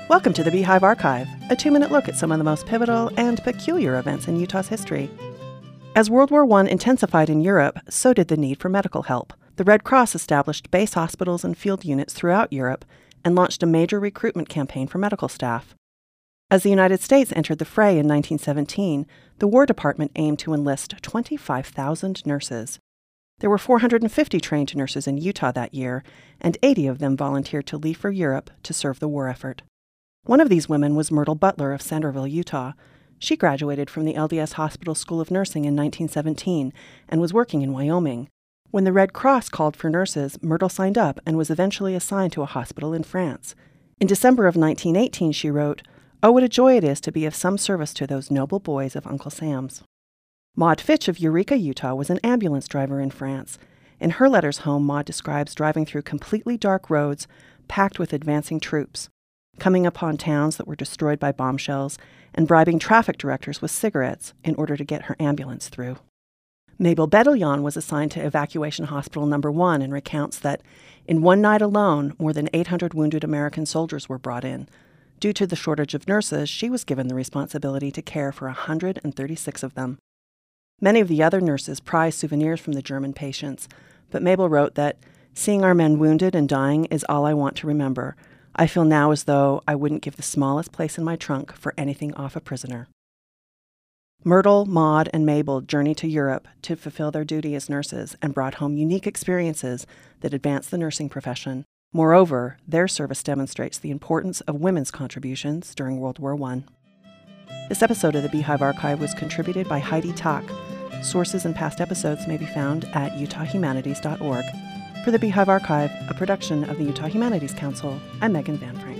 Welcome to the Beehive Archive, a 2-minute look at some of the most pivotal and peculiar events in Utah's history. As World War I intensified in Europe, so did the need for medical help. The Red Cross established base hospitals and field units throughout Europe and launched a major recruitment campaign for medical staff. As the United States entered the fray in 1917, the War Department aimed to enlist 25,000 nurses. There were 450 trained nurses in Utah that year, and 80 of them volunteered to leave for Europe to serve the war effort. One of these women was Myrtle Butler of Centerville, Utah. She graduated from the LDS Hospital School of Nursing in 1917 and was working in Wyoming. When the Red Cross called for nurses, Myrtle signed up and was eventually assigned to a hospital in France. In December of 1918, she wrote, "Oh, what a joy it is to be of some service to those noble boys of Uncle Sam's." Maud Fitch of Eureka, Utah, was an ambulance driver in France. In her letters home, Maud describes driving through completely dark roads packed with advancing troops, coming upon towns that were destroyed by bombshells, and bribing traffic directors with cigarettes in order to get her ambulance through. Mabel Bedillon was assigned to Evacuation Hospital No. 1 and recounts that, in one night alone, more than 800 wounded American soldiers were brought in. Due to the shortage of nurses, she was given the responsibility to care for 136 of them. Many of the other nurses prized souvenirs from the German patients, but Mabel wrote that, "Seeing our men wounded and dying is all I want to remember. I feel now as though I wouldn't give the smallest place in my trunk for anything off a prisoner." Myrtle, Maud, and Mabel journeyed to Europe to fulfill their duty as nurses and brought home unique experiences that advanced the nursing profession. Moreover, their service demonstrates the importance of women's contributions during World War I. This episode of the Beehive Archive was contributed by Heidi Tack. Sources and past episodes may be found at utahhumanities.org. For the Beehive Archive, a production of the Utah Humanities Council, I'm Megan Van Frank.